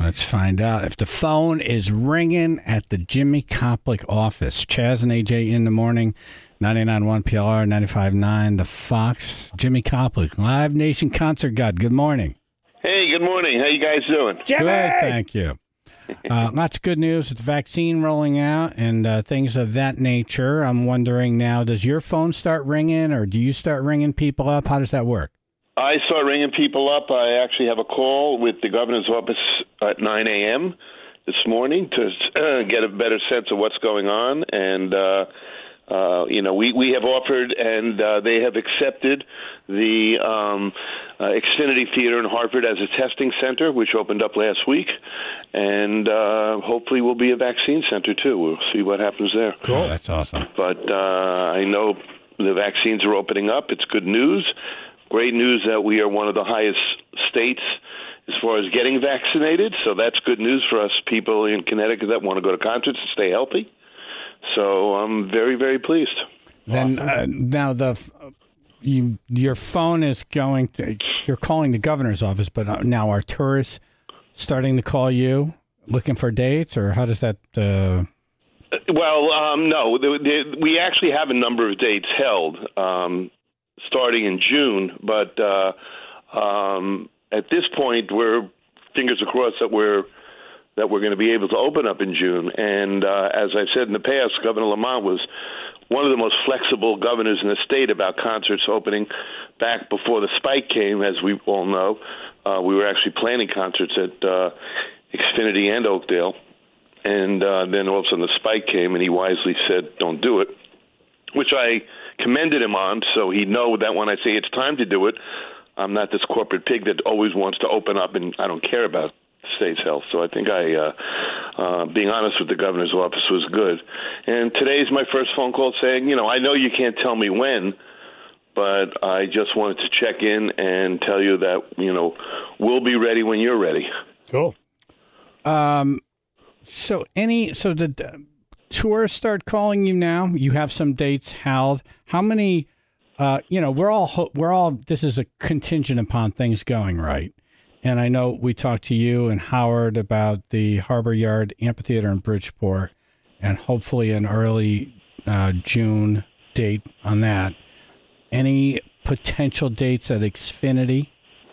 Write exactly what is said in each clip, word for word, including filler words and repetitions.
Let's find out if the phone is ringing at the Jimmy Koplik office. Chaz and A J in the morning, ninety-nine point one P L R, ninety-five point nine The Fox. Jimmy Koplik, Live Nation Concert God. Good morning. Hey, good morning. How you guys doing? Jimmy! Good, thank you. Uh, lots of good news with the vaccine rolling out and uh, things of that nature. I'm wondering now, does your phone start ringing or do you start ringing people up? How does that work? I start ringing people up. I actually have a call with the governor's office at nine a.m. this morning to uh, get a better sense of what's going on. And, uh, uh, you know, we, we have offered and uh, they have accepted the um, uh, Xfinity Theater in Hartford as a testing center, which opened up last week. And uh, hopefully will be a vaccine center, too. We'll see what happens there. Cool. Oh, that's awesome. But uh, I know the vaccines are opening up. It's good news. Great news that we are one of the highest states as far as getting vaccinated. So that's good news for us people in Connecticut that want to go to concerts and stay healthy. So I'm very, very pleased. Then awesome. uh, now the you your phone is going to you're calling the governor's office, but now are tourists starting to call you looking for dates, or how does that? Uh... Well, um, no, the, the, we actually have a number of dates held. Um, starting in June, but uh, um, at this point, we're fingers crossed that we're that we're going to be able to open up in June. And uh, as I've said in the past, Governor Lamont was one of the most flexible governors in the state about concerts opening. Back before the spike came, as we all know, uh, we were actually planning concerts at uh, Xfinity and Oakdale, and uh, then all of a sudden the spike came, and he wisely said, "Don't do it," which I commended him on, so he'd know that when I say it's time to do it, I'm not this corporate pig that always wants to open up and I don't care about the state's health. So I think I, uh, uh, being honest with the governor's office was good. And today's my first phone call saying, you know, I know you can't tell me when, but I just wanted to check in and tell you that, you know, we'll be ready when you're ready. Cool. Um, so any, so the tourists start calling you now. You have some dates held. How many? Uh, you know, we're all we're all. This is a contingent upon things going right. And I know we talked to you and Howard about the Harbor Yard Amphitheater in Bridgeport, and hopefully an early uh, June date on that. Any potential dates at Xfinity?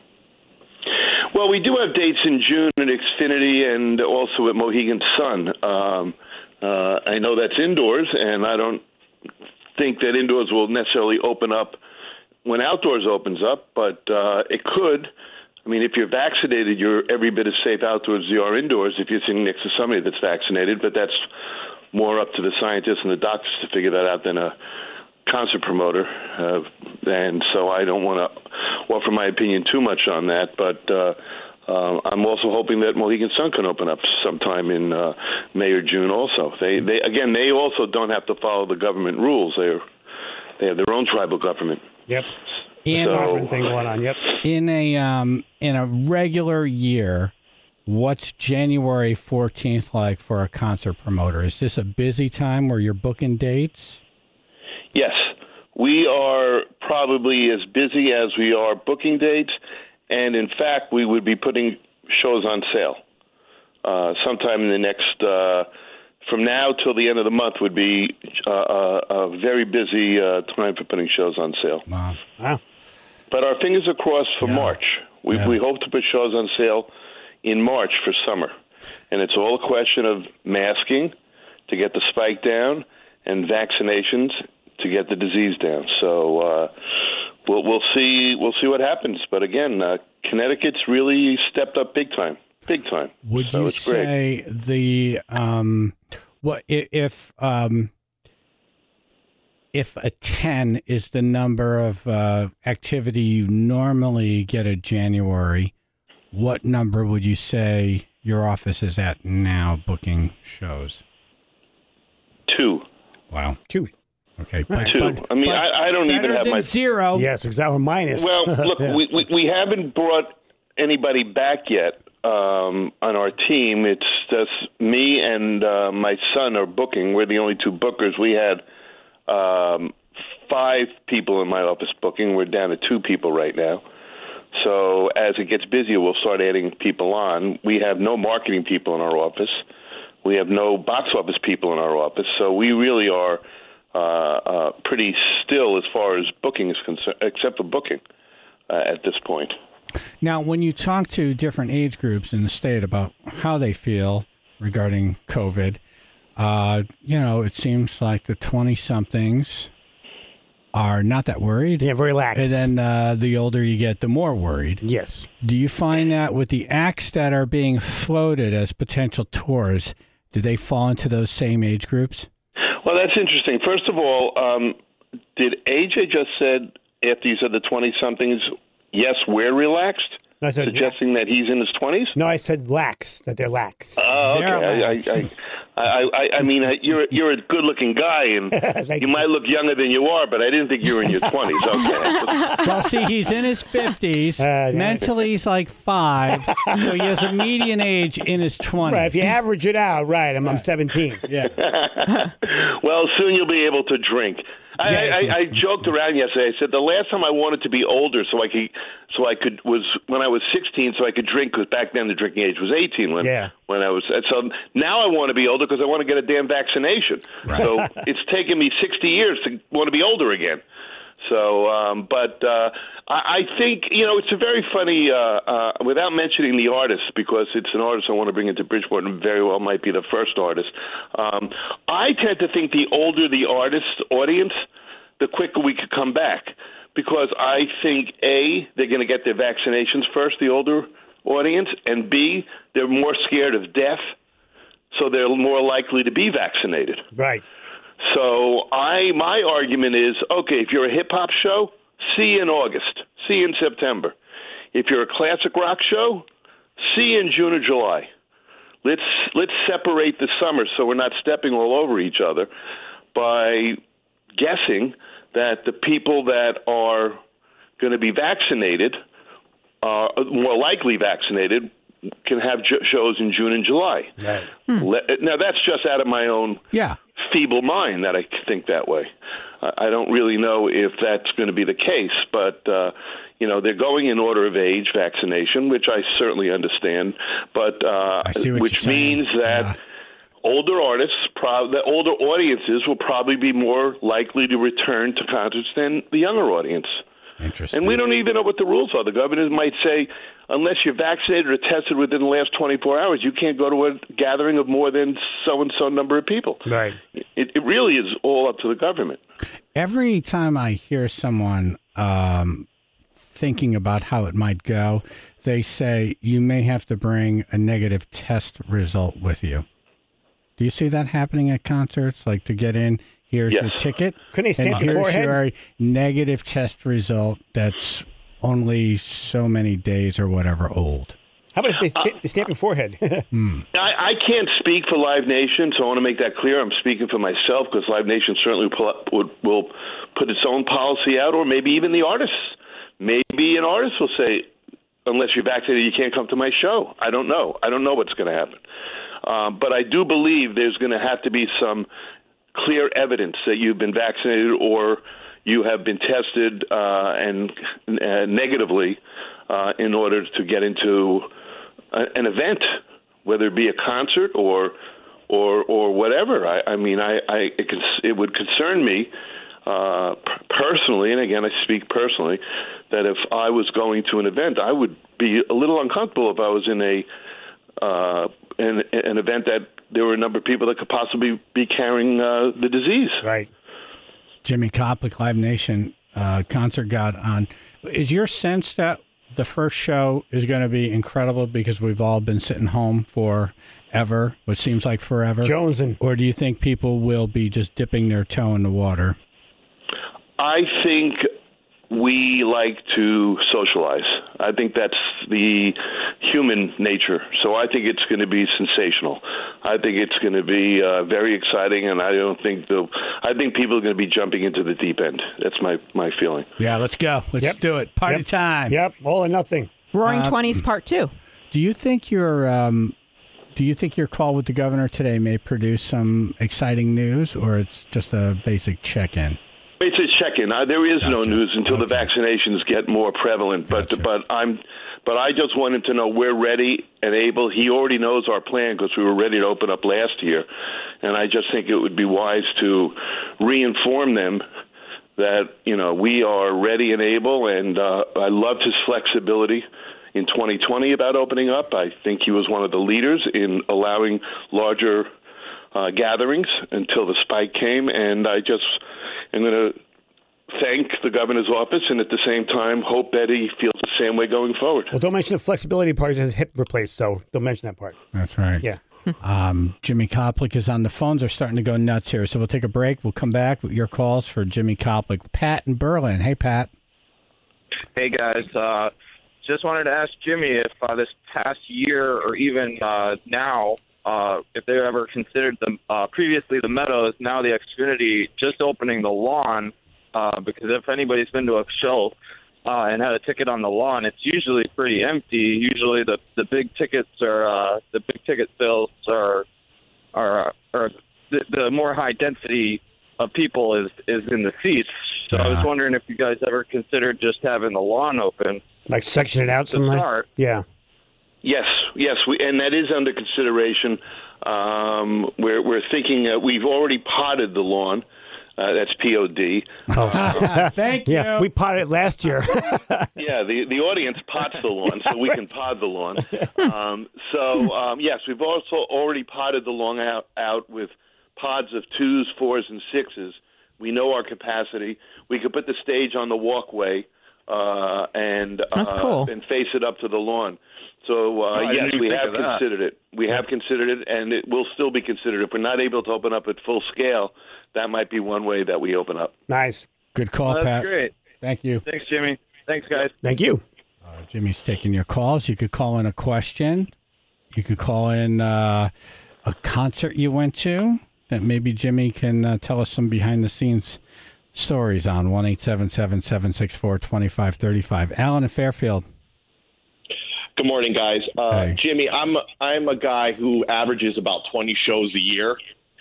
Well, we do have dates in June at Xfinity and also at Mohegan Sun. Um, Uh, I know that's indoors, and I don't think that indoors will necessarily open up when outdoors opens up, but uh, it could. I mean, if you're vaccinated, you're every bit as safe outdoors as you are indoors if you're sitting next to somebody that's vaccinated, but that's more up to the scientists and the doctors to figure that out than a concert promoter. Uh, and so I don't want to offer my opinion too much on that, but uh, Uh, I'm also hoping that Mohegan Sun can open up sometime in uh, May or June. Also, they, they again, they also don't have to follow the government rules. They they have their own tribal government. Yep. And so, thing going on. Yep. In a um, in a regular year, what's January fourteenth like for a concert promoter? Is this a busy time where you're booking dates? Yes, we are probably as busy as we are booking dates. And, in fact, we would be putting shows on sale uh, sometime in the next, uh, from now till the end of the month would be uh, a, a very busy uh, time for putting shows on sale. Wow. Wow. But our fingers are crossed for yeah. March. We, yeah. we hope to put shows on sale in March for summer. And it's all a question of masking to get the spike down and vaccinations to get the disease down. So, uh, We'll, we'll see. We'll see what happens. But again, uh, Connecticut's really stepped up big time, big time. Would so you it's say great. the um, what if um, if a ten is the number of uh, activity you normally get in January? What number would you say your office is at now booking shows? Two. Wow, two. Okay, but, two. But, I mean, but I, I don't even have than my zero. Yes, exactly. Minus. Well, look, yeah. we, we we haven't brought anybody back yet um, on our team. It's just me and uh, my son are booking. We're the only two bookers. We had um, five people in my office booking. We're down to two people right now. So as it gets busier, we'll start adding people on. We have no marketing people in our office. We have no box office people in our office. So we really are uh, uh, pretty still as far as booking is concerned, except for booking uh, at this point. Now, when you talk to different age groups in the state about how they feel regarding COVID, uh, you know, it seems like the twenty-somethings are not that worried. Yeah, very lax. And then uh, the older you get, the more worried. Yes. Do you find that with the acts that are being floated as potential tours, do they fall into those same age groups? Well, that's interesting. First of all, um, did A J just said after you said the twenty-somethings, yes, we're relaxed? No, I said, suggesting that he's in his twenties? No, I said lax, that they're lax. Oh, okay. They're I, lax. I, I, I, I mean, you're you're a good-looking guy, and you, you might look younger than you are, but I didn't think you were in your twenties. Okay. Well, see, he's in his fifties. Uh, yeah. Mentally, he's like five. So he has a median age in his twenties. Right, if you average it out, right, I'm, I'm seventeen. Yeah. Well, soon you'll be able to drink. I, Yeah. I, I joked around yesterday. I said the last time I wanted to be older, so I could, so I could was when I was sixteen, so I could drink. Because back then the drinking age was eighteen. When Yeah. when I was so now I want to be older because I want to get a damn vaccination. So it's taken me sixty years to want to be older again. So, um, but uh, I, I think, you know, it's a very funny, uh, uh, without mentioning the artist, because it's an artist I want to bring into Bridgeport and very well might be the first artist. Um, I tend to think the older the artist audience, the quicker we could come back. Because I think, A, they're going to get their vaccinations first, the older audience, and B, they're more scared of death, so they're more likely to be vaccinated. Right. So I, my argument is, okay, if you're a hip-hop show, see you in August, see you in September. If you're a classic rock show, see you in June or July. Let's let's separate the summer so we're not stepping all over each other by guessing that the people that are going to be vaccinated, uh, more likely vaccinated, can have j- shows in June and July. Right. Hmm. Now, that's just out of my own Yeah. feeble mind that I think that way. I don't really know if that's going to be the case, but, uh, you know, they're going in order of age vaccination, which I certainly understand, but uh, I see what which you're saying. means that Yeah. older artists, prob- the older audiences will probably be more likely to return to concerts than the younger audience. Interesting. And we don't even know what the rules are. The governor might say, unless you're vaccinated or tested within the last twenty-four hours, you can't go to a gathering of more than so-and-so number of people. Right. It, it really is all up to the government. Every time I hear someone um, thinking about how it might go, they say you may have to bring a negative test result with you. Do you see that happening at concerts? Like to get in, here's Yes. your ticket, Couldn't they stamp and your here's forehead? your negative test result that's only so many days or whatever old. How about if they, sta- they stamp your forehead? Hmm. I, I can't speak for Live Nation, so I want to make that clear. I'm speaking for myself because Live Nation certainly pull up, would, will put its own policy out, or maybe even the artists. Maybe an artist will say, unless you're vaccinated, you can't come to my show. I don't know. I don't know what's going to happen. Um, but I do believe there's going to have to be some clear evidence that you've been vaccinated or you have been tested uh, and uh, negatively uh, in order to get into a, an event, whether it be a concert or or or whatever. I, I mean, I, I it, cons- it would concern me uh, personally, and again, I speak personally, that if I was going to an event, I would be a little uncomfortable if I was in a uh, an, an event that there were a number of people that could possibly be carrying uh, the disease. Right. Jimmy Koplik, Live Nation, uh, concert got on. Is your sense that the first show is going to be incredible because we've all been sitting home for ever, what seems like forever? Jones and Or do you think people will be just dipping their toe in the water? I think we like to socialize. I think that's the human nature. So I think it's going to be sensational. I think it's going to be uh, very exciting, and I don't think the. I think people are going to be jumping into the deep end. That's my, my feeling. Yeah, let's go. Let's Yep. do it. Party Yep. time. Yep, all or nothing. Roaring Uh, Twenties Part Two. Do you think your um, do you think your call with the governor today may produce some exciting news, or it's just a basic check-in? It's a check-in. Uh, there is no Gotcha. news until the Okay. vaccinations get more prevalent. But Gotcha. but I'm but I just want him to know we're ready and able. He already knows our plan because we were ready to open up last year, and I just think it would be wise to re-inform them that you know we are ready and able. And uh, I loved his flexibility in twenty twenty about opening up. I think he was one of the leaders in allowing larger uh, gatherings until the spike came, and I just am going to thank the governor's office and at the same time hope that he feels the same way going forward. Well, don't mention the flexibility part. His hip replaced, so don't mention that part. That's right. Yeah. Um, Jimmy Koplik is on the phones. They're starting to go nuts here. So we'll take a break. We'll come back with your calls for Jimmy Koplik. Pat in Berlin. Hey, Pat. Hey, guys. Uh, just wanted to ask Jimmy if uh, this past year or even uh, now, uh, if they ever considered the uh, previously the Meadows, now the Xfinity, just opening the lawn, uh, because if anybody's been to a show uh, and had a ticket on the lawn, it's usually pretty empty. Usually the, the big tickets are uh, the big ticket sales are are, are the, the more high density of people is, is in the seats. So I was wondering if you guys ever considered just having the lawn open. Like section it out To somewhere? start. Yeah. Yes, yes, we, and that is under consideration. Um, we're, we're thinking uh, we've already potted the lawn. Uh, that's P O D. Thank Yeah. you. We potted it last year. Yeah, the the audience pots the lawn, so we can pod the lawn. Um, so um, yes, we've also already potted the lawn out, out with pods of twos, fours, and sixes. We know our capacity. We could put the stage on the walkway uh, and That's uh, cool. and face it up to the lawn. So uh, Oh, I yes, didn't we think have of that. considered it. We have considered it, and it will still be considered. If we're not able to open up at full scale, that might be one way that we open up. Nice. Good call, That's Pat. great. Thank you. Thanks, Jimmy. Thanks, guys. Thank you. Uh, Jimmy's taking your calls. You could call in a question. You could call in uh, a concert you went to that maybe Jimmy can uh, tell us some behind-the-scenes stories on. one eight seven seven, seven six four, two five three five. Alan in Fairfield. Good morning, guys. Uh, Hey. Jimmy, I'm I'm a guy who averages about twenty shows a year,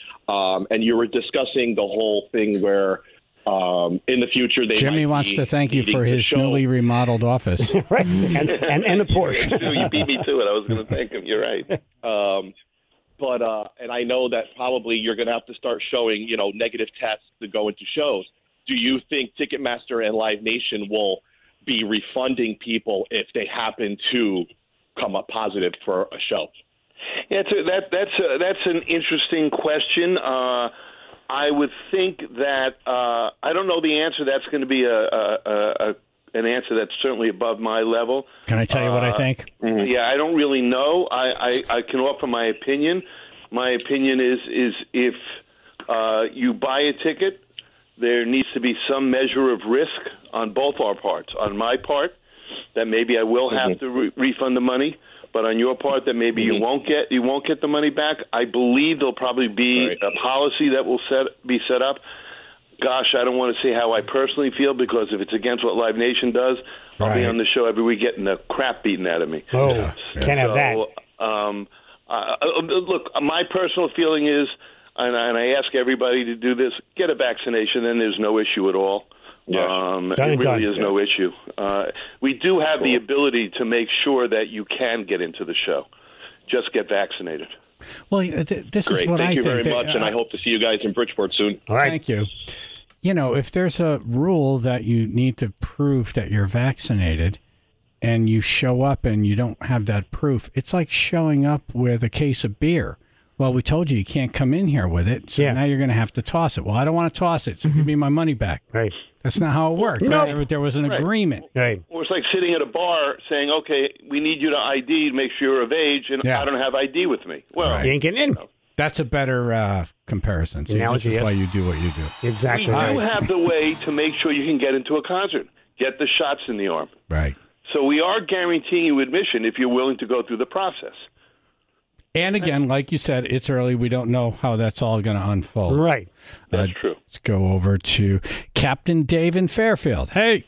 um, and you were discussing the whole thing where um, in the future they Jimmy might wants be to thank you needing for to his show- newly remodeled office. Right. And, and, and the Porsche. You beat me to it. I was going to thank him. You're right. Um, but uh, and I know that probably you're going to have to start showing you know negative tests to go into shows. Do you think Ticketmaster and Live Nation will be refunding people if they happen to come up positive for a show? Yeah, it's a, that that's a, that's an interesting question. Uh, I would think that uh, I don't know the answer. That's going to be a, a, a, a an answer that's certainly above my level. Can I tell you what I Uh, think? Yeah, I don't really know. I, I, I can offer my opinion. My opinion is is if uh, you buy a ticket, there needs to be some measure of risk on both our parts. On my part, that maybe I will have Mm-hmm. to re- refund the money, but on your part, that maybe Mm-hmm. you won't get you won't get the money back. I believe there'll probably be Right. a policy that will set be set up. Gosh, I don't want to say how I personally feel because if it's against what Live Nation does, I'll be Right. on the show every week getting the crap beaten out of me. Oh, Yeah. can't have that. So, um, uh, uh, look, my personal feeling is, and I, and I ask everybody to do this: get a vaccination, then there's no issue at all. Yeah. Um, Done it and really done. is no issue. Uh, we do have the ability to make sure that you can get into the show. Just get vaccinated. Well, th- this Great. is what Thank I you think. very much, and I hope to see you guys in Bridgeport soon. All right. Thank you. You know, if there's a rule that you need to prove that you're vaccinated and you show up and you don't have that proof, it's like showing up with a case of beer. Well, we told you you can't come in here with it, so Yeah. now you're going to have to toss it. Well, I don't want to toss it, so give me my money back. Right. That's not how it works. Nope. There, there was an Right. agreement. Right. Or it's like sitting at a bar saying, "Okay, we need you to I D to make sure you're of age," and Yeah. I don't have I D with me. Well, Right. You ain't getting in. That's a better uh, comparison. See, Analogy, this is yes. why you do what you do. Exactly we do right. have the way to make sure you can get into a concert. Get the shots in the arm. Right. So we are guaranteeing you admission if you're willing to go through the process. And again, like you said, it's early. We don't know how that's all going to unfold. Right. That's Uh, true. Let's go over to Captain Dave in Fairfield. Hey.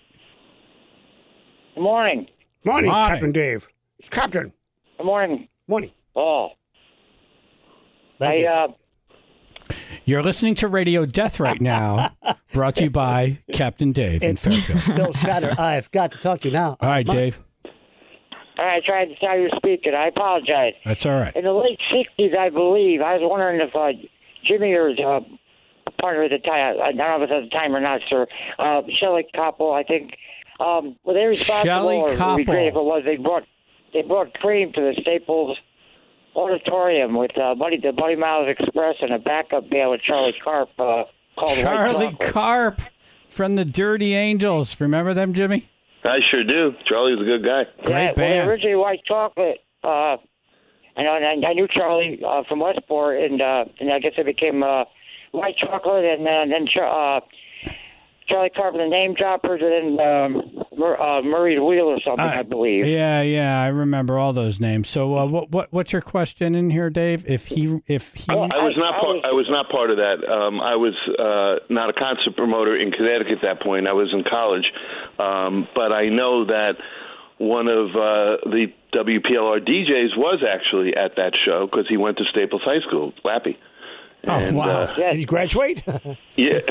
Good morning. Morning, Morning. Captain Dave. It's Captain. Good morning. Morning. Oh, Thank I you. uh, You're listening to Radio Death right now, brought to you by Captain Dave in It's Fairfield. Bill Shatter. I've got to talk to you now. All right, Mike. Dave. All right, I tried to tell you speaking. I apologize. That's all right. In the late sixties, I believe, I was wondering if uh, Jimmy or uh, partner at the time, I don't know if it was at the time or not, sir, uh, Shelley Koppel, I think, um, were they responsible, Shelley or it would be great if Koppel. it was, they brought, they brought cream to the Staples Auditorium with uh, Buddy, the Buddy Miles Express and a backup band with Charlie Karp uh, called Charlie White Chocolate. Karp from the Dirty Angels. Remember them, Jimmy? I sure do. Charlie's a good guy. Great yeah, band. Well, originally White Chocolate. Uh, and I, I knew Charlie uh, from Westport, and uh, and I guess it became uh, White Chocolate, and uh, then uh, Charlie Carpenter, the Name Droppers, and then um, Mur- uh, Murray the Wheel or something, Uh, I believe. Yeah, yeah, I remember all those names. So, uh, what, what, what's your question in here, Dave? If he, if he, I was not I part. was- I was not part of that. Um, I was uh, not a concert promoter in Connecticut at that point. I was in college, um, but I know that one of uh, the W P L R D Js was actually at that show because he went to Staples High School, Lappy. Oh, And, wow. uh, Yes. Did you graduate? yeah,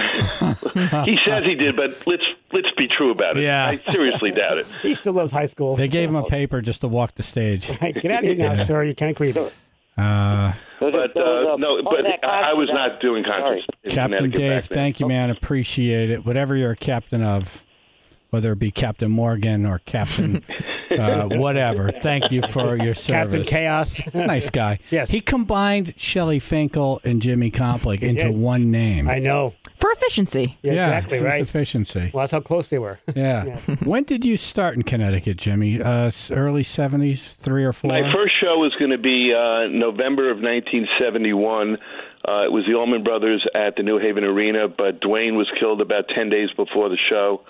he says he did, but let's let's be true about it. Yeah. I seriously doubt it. He still loves high school. they gave him a paper just to walk the stage. Hey, get out of here now, Yeah. sir. You can't creep. Uh, Those are- But those uh, are no, part of but that I, I was concert. not doing concerts. in Captain Connecticut Dave, back then. thank you, man. Appreciate it. Whatever you're a captain of, whether it be Captain Morgan or Captain uh, whatever, thank you for your service. Captain Chaos. Nice guy. Yes. He combined Shelley Finkel and Jimmy Complik into did. one name. I know. For efficiency. Yeah, exactly it was right. efficiency. Well, that's how close they were. Yeah. When did you start in Connecticut, Jimmy? Uh, s- early seventies, three or four? My first show was going to be uh, November of nineteen seventy-one. Uh, it was the Allman Brothers at the New Haven Arena, but Dwayne was killed about ten days before the show.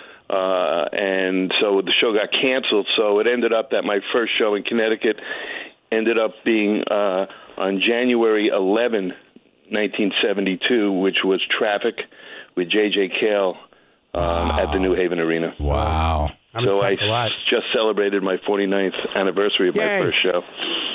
Uh, and so the show got canceled. So it ended up that my first show in Connecticut ended up being uh, on January eleventh, nineteen seventy-two, which was Traffic with J J. Cale um, Wow. at the New Haven Arena. Wow. I'm so I excited a lot. just celebrated my forty-ninth anniversary of Yay. my first show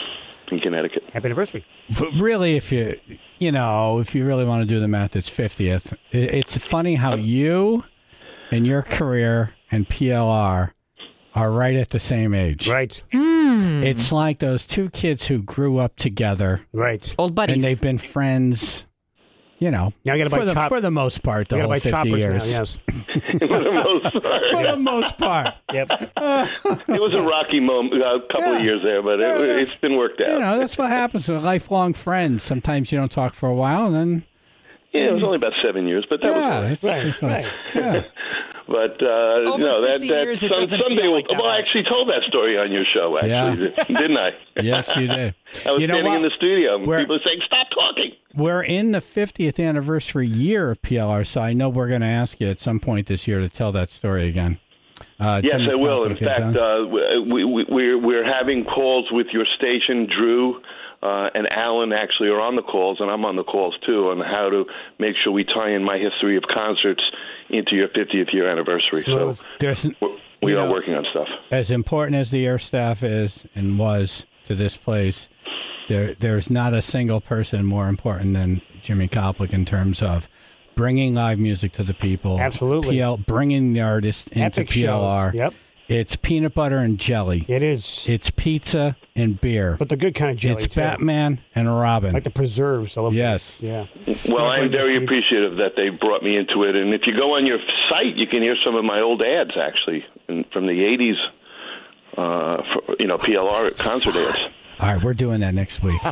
in Connecticut. Happy anniversary. But really, if you, you know, if you really want to do the math, it's fiftieth. It- It's funny how you and your career and P L R are right at the same age. Right. It's like those two kids who grew up together Right. Old buddies. and they've been friends, you know, Now you gotta buy for, the, chop- for the most part, the You got to whole buy fifty choppers years. now. Yes. For the most part. For the most part. Yep. It was a rocky moment, a couple Yeah. of years there, but Yeah, it, yeah. it's been worked out. You know, that's what happens with lifelong friends. Sometimes you don't talk for a while, and then yeah, it was only about seven years, but that yeah, was all right. it's Right, just like, right. yeah. But uh, Over no, that fifty that years, it some, doesn't someday. feel We'll, like that well, I much. actually told that story on your show, actually, didn't I? Yes, you did. I was You know standing what? in the studio, and We're- people were saying, "Stop talking." We're in the fiftieth anniversary year of P L R, so I know we're going to ask you at some point this year to tell that story again. Uh, Yes, Jimmy I will. In Complik is fact, on. uh, we, we, we're we're having calls with your station, Drew. Uh, and Alan actually are on the calls, and I'm on the calls too, on how to make sure we tie in my history of concerts into your fiftieth year anniversary. So There's, we're, we you are know, working on stuff. as important as the air staff is and was to this place, there there's not a single person more important than Jimmy Complik in terms of bringing live music to the people. Absolutely. P L, bringing the artist into Epic P L R. shows. Yep. It's peanut butter and jelly. It is. It's pizza and beer. But the good kind of jelly, It's too. Batman and Robin. Like the preserves. I love Yes. Yeah. Well, I'm very Seeds. appreciative that they brought me into it. And if you go on your site, you can hear some of my old ads, actually, in, from the eighties, uh, for, you know, P L R concert ads. All right, we're doing that next week.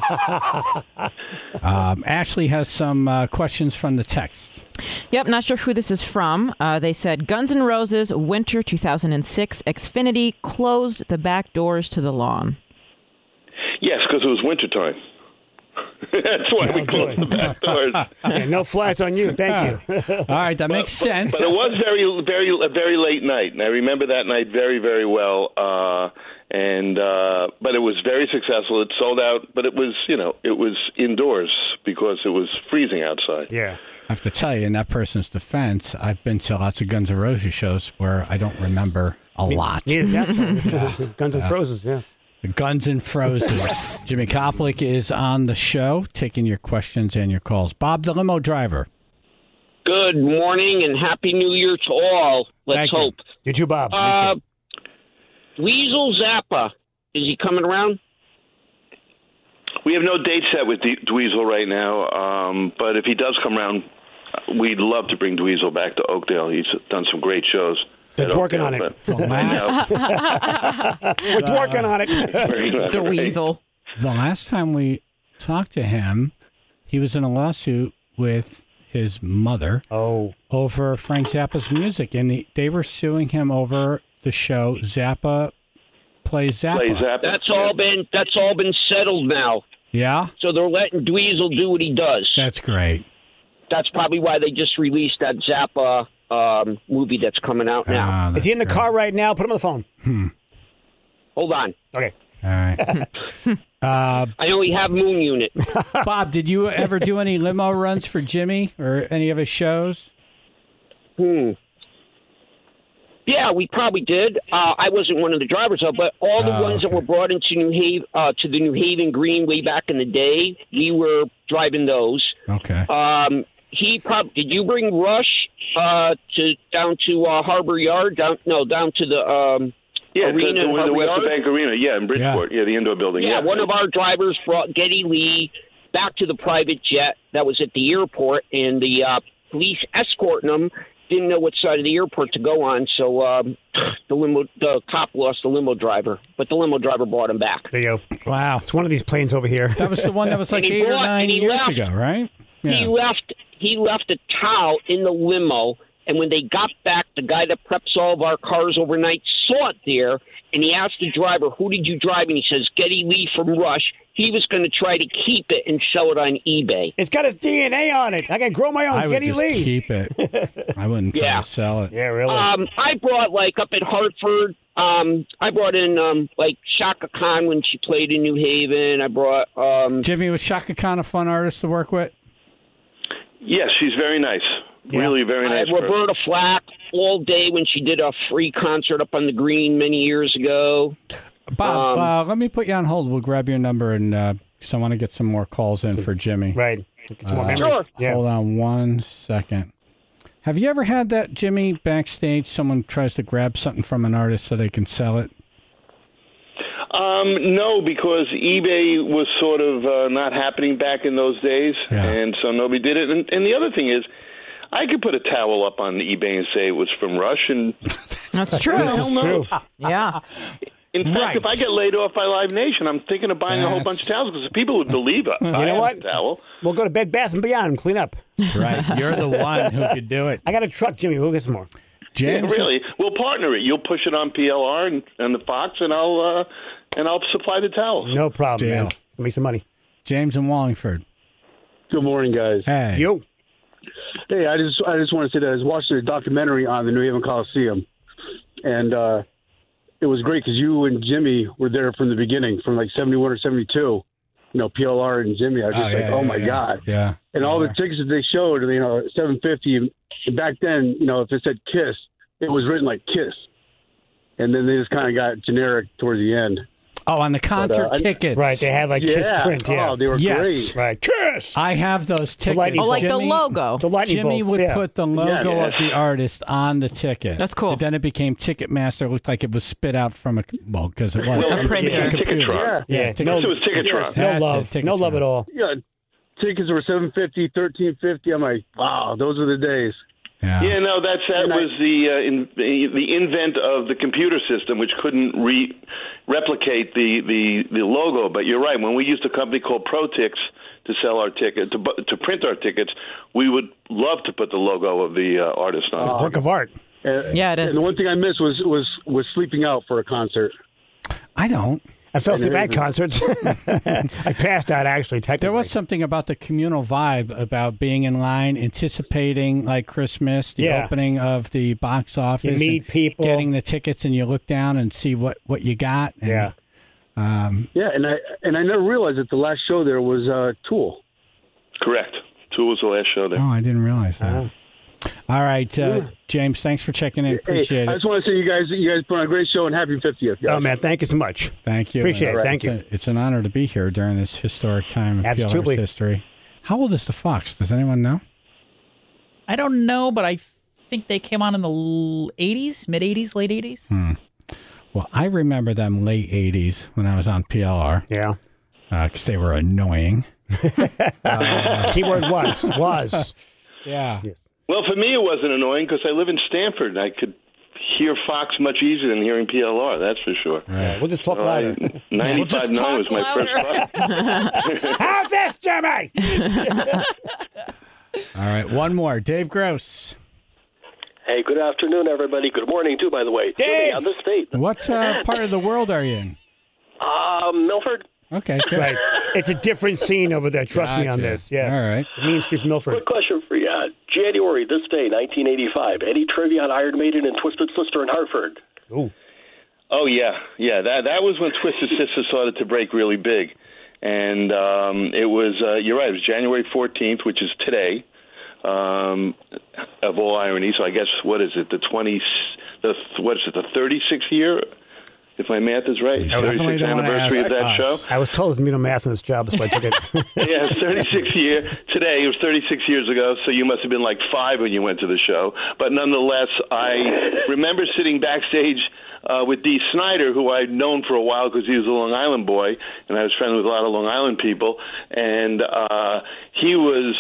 um, Ashley has some uh, questions from the text. Yep, not sure who this is from. Uh, they said Guns N' Roses, winter two thousand six, Xfinity closed the back doors to the lawn. Yes, because it was wintertime. That's why we closed the back doors. Yeah, no flies on you. Thank you. All right, that makes sense. But it was very, very, a very late night, and I remember that night very, very well. Uh, and uh, but it was very successful. It sold out, but it was, you know, it was indoors because it was freezing outside. Yeah. I have to tell you, in that person's defense, I've been to lots of Guns N' Roses shows where I don't remember a lot. Neither, yeah, sorry. Guns and Frozes, yes. The Guns and Frozes. Jimmy Koplik is on the show, taking your questions and your calls. Bob, the limo driver. Good morning and Happy New Year to all. Let's Thank you. hope. You too, Bob. Uh, Dweezil Zappa, is he coming around? We have no date set with D- Dweezil right now, um, but if he does come around, we'd love to bring Dweezil back to Oakdale. He's done some great shows. They're at working Oakdale, on it. but- I know. We're working on it. The weasel. The last time we talked to him, he was in a lawsuit with his mother Oh. over Frank Zappa's music, and he, they were suing him over the show Zappa Plays Zappa. Play Zappa. That's all been that's all been settled now. Yeah? So they're letting Dweezil do what he does. That's great. That's probably why they just released that Zappa um, movie that's coming out now. Ah, Is he in the that's car right now? Put him on the phone. Hold on. Okay. great. All right. uh, I only have Moon Unit. Bob, did you ever do any limo runs for Jimmy or any of his shows? Hmm. Yeah, we probably did. Uh, I wasn't one of the drivers, though, but all the Oh, ones that okay. were brought into New Haven, uh, to the New Haven Green way back in the day, we were driving those. Okay. Um, he probably did. You bring Rush uh, to down to uh, Harbor Yard? Down no, down to the um, Yeah, arena the, in the, the Harbor West Yard? Bank Arena. Yeah, in Bridgeport. Yeah, the indoor building. Yeah, Yeah, one of our drivers brought Geddy Lee back to the private jet that was at the airport, and the uh, police escorting him didn't know what side of the airport to go on, so um, the limo, the cop lost the limo driver, but the limo driver brought him back. There you go. Wow. It's one of these planes over here. That was the one that was like And he eight or brought- nine and he years left. ago, right? He left. He left a towel in the limo, and when they got back, the guy that preps all of our cars overnight saw it there, and he asked the driver, "Who did you drive?" And he says, "Geddy Lee from Rush." He was going to try to keep it and sell it on eBay. It's got his D N A on it. I can grow my own I would Geddy just Lee. keep it. I wouldn't try Yeah. to sell it. Yeah, really. Um, I brought like up at Hartford. Um, I brought in um, like Shaka Khan when she played in New Haven. I brought um, Jimmy, was Shaka Khan a fun artist to work with? Yes, she's very nice. Yeah. Really very I nice. had Roberta Flack all day when she did a free concert up on the Green many years ago. Bob, Um, uh, let me put you on hold. We'll grab your number, and uh 'cause I want to get some more calls in for Jimmy. right. Get some more Uh, memories. Sure. Yeah. Hold on one second. Have you ever had that, Jimmy, backstage, someone tries to grab something from an artist so they can sell it? Um, no, because eBay was sort of uh, not happening back in those days, Yeah. and so nobody did it. And, and the other thing is, I could put a towel up on eBay and say it was from Rush, and That's true. hell knows? Yeah. In fact, Right. if I get laid off by Live Nation, I'm thinking of buying a whole That's- bunch of towels because people would believe it. You know what? Towel. We'll go to Bed Bath and Beyond and clean up. Right. You're the one who could do it. I got a truck, Jimmy. We'll get some more. Yeah, James, really. We'll partner it. You'll push it on P L R and, and the Fox, and I'll uh, and I'll supply the towels. No problem, Deal. man. We'll make some money. James in Wallingford. Good morning, guys. Hey. You. Hey, I just I just want to say that I was watching a documentary on the New Haven Coliseum, and uh, it was great because you and Jimmy were there from the beginning, from like seventy-one or seventy-two. You know, P L R and Jimmy. I was just Oh, like, yeah, oh yeah, my yeah. god! Yeah. And all Yeah. the tickets that they showed, you know, seven fifty. And back then, you know, if it said Kiss, it was written like Kiss, and then they just kind of got generic towards the end. Oh, on the concert I- tickets. Right. They had like Kiss yeah. print. Yeah. Oh, they were Yes. great. Right. Kiss. I have those tickets. lightning Oh, like the Jimmy- logo. The lightning Jimmy bolts, would yeah. put the logo Yeah. of the artist on the ticket. That's cool. And then it became Ticketmaster. It looked like it was spit out from a well, because it was Well, A printer. yeah, computer. Ticketron. Yeah. Ticket- No, So it was Ticketron. no That's it, love. Ticketron. No love at all. Yeah, tickets were seven fifty, thirteen fifty. I'm like, wow, those were the days. Yeah. Yeah, no, that's that And I- was the uh, in, the invent of the computer system, which couldn't re- replicate the, the, the logo. But you're right. When we used a company called ProTix to sell our ticket to bu- to print our tickets, we would love to put the logo of the uh, artist on. it. Work of art. And, Yeah, it is. And the one thing I missed was was was sleeping out for a concert. I don't. I fell asleep there at is- concerts. I passed out, actually, technically. There was something about the communal vibe about being in line, anticipating like Christmas, the Yeah. opening of the box office. You meet and people. Getting the tickets, and you look down and see what, what you got. And, Yeah. Um, Yeah, and I and I never realized that the last show there was uh, Tool. Correct. Tool was the last show there. oh, I didn't realize that. Uh-huh. All right, uh, James, thanks for checking in. Appreciate hey, I it. just want to say you guys, you guys put on a great show and happy fiftieth. Guys. Oh, man, thank you so much. Thank you. Appreciate it. Right. Thank you. It's, a, it's an honor to be here during this historic time of Absolutely. P L R's history. How old is the Fox? Does anyone know? I don't know, but I think they came on in the eighties, mid-eighties, late eighties. Hmm. Well, I remember them late eighties when I was on P L R. Yeah. Because uh, they were annoying. uh, Keyword was. Was. Yeah. Well, for me, it wasn't annoying because I live in Stamford and I could hear Fox much easier than hearing P L R, that's for sure. Right. We'll just talk so louder. ninety-five point nine was my louder. first product. How's this, Jimmy? All right, one more. Dave Gross. Hey, good afternoon, everybody. Good morning, too, by the way. Dave! On the state. What uh, part of the world are you in? Um, Milford. Okay, good. Right. It's a different scene over there. Trust me on Gotcha. this. Yes. All right. Mean Street's Milford. Quick question for you. Uh, January, this day, nineteen eighty-five. Any trivia on Iron Maiden and Twisted Sister in Hartford? Ooh. Oh, yeah. Yeah, that that was when Twisted Sister started to break really big. And um, it was, uh, you're right, it was January fourteenth, which is today, um, of all irony. So I guess, what is it, the twenty, the what is it, the thirty-sixth year? If my math is right, thirty-sixth anniversary of that show. I was told there's no math in this job, so I took it. Yeah, it's thirty-six year today. It was thirty-six years ago, so you must have been like five when you went to the show. But nonetheless, I remember sitting backstage uh, with Dee Snider, who I'd known for a while because he was a Long Island boy, and I was friends with a lot of Long Island people, and uh, he was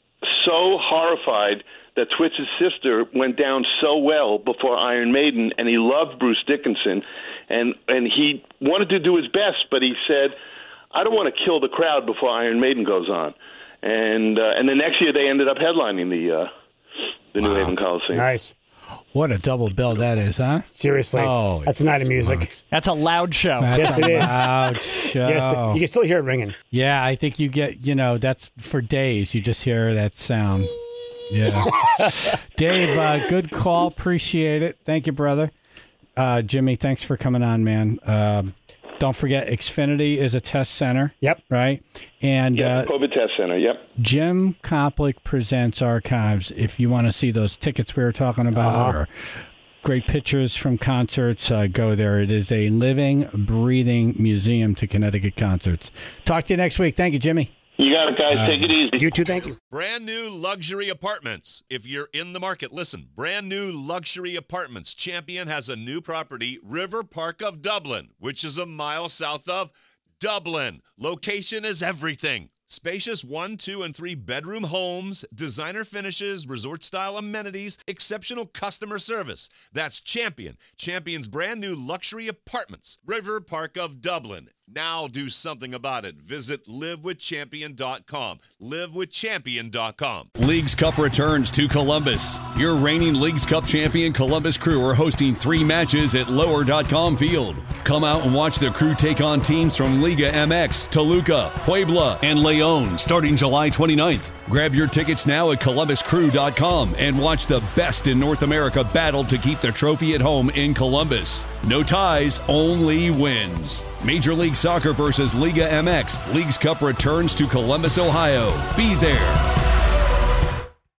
so horrified that Twisted Sister went down so well before Iron Maiden, and he loved Bruce Dickinson, and and he wanted to do his best, but he said, I don't want to kill the crowd before Iron Maiden goes on. And uh, and the next year they ended up headlining the uh, the New Wow. Haven Coliseum. Nice. What a double bill that is, huh? Seriously. Oh, That's a night of music. smokes. That's a loud show. That's Yes, a it is. loud show. Yes, you can still hear it ringing. Yeah, I think you get, you know, that's for days. You just hear that sound. Yeah. Dave, uh, good call. Appreciate it. Thank you, brother. Uh, Jimmy, thanks for coming on, man. Um, don't forget, Xfinity is a test center. Yep. Right? And Yeah, uh, the COVID Test Center, yep. Jim Koplik Presents Archives. If you want to see those tickets we were talking about Uh-huh. or great pictures from concerts, uh, go there. It is a living, breathing museum to Connecticut concerts. Talk to you next week. Thank you, Jimmy. You got it, guys. Take it easy. You too, thank you. Brand new luxury apartments. If you're in the market, listen. Brand new luxury apartments. Champion has a new property, River Park of Dublin, which is a mile south of Dublin. Location is everything. Spacious one, two, and three bedroom homes, designer finishes, resort-style amenities, exceptional customer service. That's Champion. Champion's brand new luxury apartments, River Park of Dublin. Now do something about it. Visit live with champion dot com. live with champion dot com. Leagues Cup returns to Columbus. Your reigning Leagues Cup champion Columbus Crew are hosting three matches at lower dot com field. Come out and watch the Crew take on teams from Liga M X, Toluca, Puebla, and Leon starting July twenty-ninth. Grab your tickets now at columbus crew dot com and watch the best in North America battle to keep the trophy at home in Columbus. No ties, only wins. Major League Soccer versus Liga M X. Leagues Cup returns to Columbus, Ohio. Be there.